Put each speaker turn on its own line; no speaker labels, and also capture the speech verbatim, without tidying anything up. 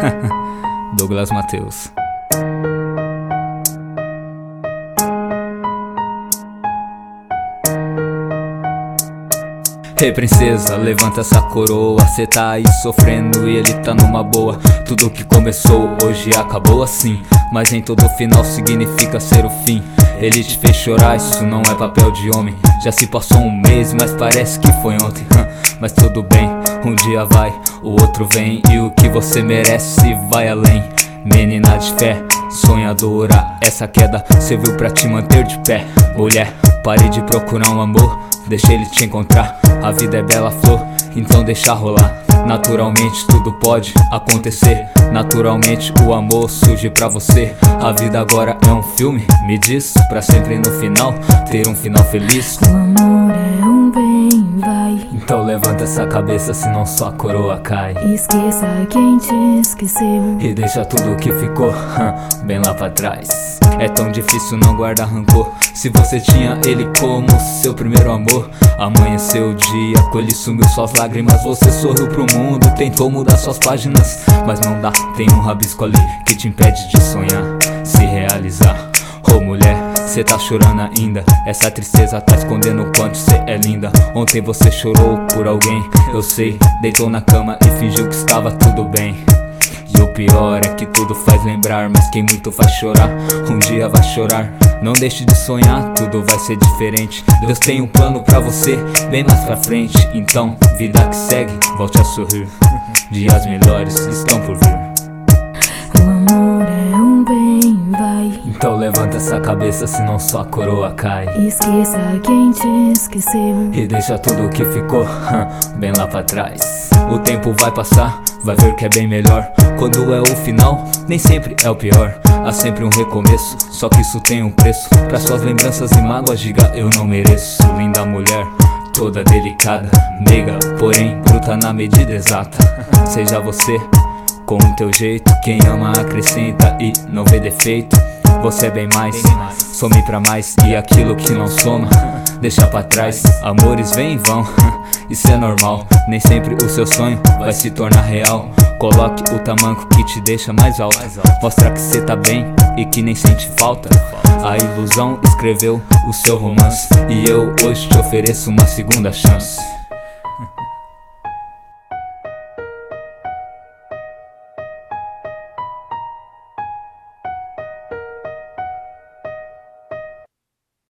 Douglas Mateus. Ei princesa, levanta essa coroa. Cê tá aí sofrendo e ele tá numa boa. Tudo que começou hoje acabou assim, mas nem todo final significa ser o fim. Ele te fez chorar, isso não é papel de homem. Já se passou um mês, mas parece que foi ontem. Mas tudo bem, um dia vai, o outro vem. E o que você merece vai além. Menina de fé, sonhadora, essa queda serviu pra te manter de pé. Mulher, pare de procurar um amor, deixa ele te encontrar. A vida é bela flor, então deixa rolar. Naturalmente tudo pode acontecer. Naturalmente o amor surge pra você. A vida agora é um filme, me diz, pra sempre no final ter um final feliz.
O amor é um bem, vai.
Então levanta essa cabeça, senão sua coroa cai.
Esqueça quem te esqueceu
e deixa tudo que ficou bem lá pra trás. É tão difícil não guardar rancor, se você tinha ele como seu primeiro amor. Amanheceu o dia, colhe, sumiu suas lágrimas. Você sorriu pro mundo, tentou mudar suas páginas, mas não dá, tem um rabisco ali que te impede de sonhar, se realizar. Ô oh, mulher, cê tá chorando ainda, essa tristeza tá escondendo o quanto cê é linda. Ontem você chorou por alguém, eu sei, deitou na cama e fingiu que estava tudo bem. E o pior é que tudo faz lembrar, mas quem muito faz chorar, um dia vai chorar. Não deixe de sonhar, tudo vai ser diferente. Deus tem um plano pra você, bem mais pra frente. Então, vida que segue, volte a sorrir. Dias melhores estão por vir.
O amor é um bem, vai.
Então levanta essa cabeça, senão sua coroa cai.
Esqueça quem te esqueceu
e deixa tudo que ficou bem lá pra trás. O tempo vai passar, vai ver que é bem melhor. Quando é o final, nem sempre é o pior. Há sempre um recomeço, só que isso tem um preço. Pra suas lembranças e mágoas, diga eu não mereço. Linda mulher, toda delicada, meiga, porém bruta na medida exata. Seja você, com o teu jeito. Quem ama acrescenta e não vê defeito. Você é bem mais, some pra mais. E aquilo que não soma, deixa pra trás. Amores vêm e vão, isso é normal. Nem sempre o seu sonho vai se tornar real. Coloque o tamanco que te deixa mais alto. Mostra que cê tá bem e que nem sente falta. A ilusão escreveu o seu romance, e eu hoje te ofereço uma segunda chance.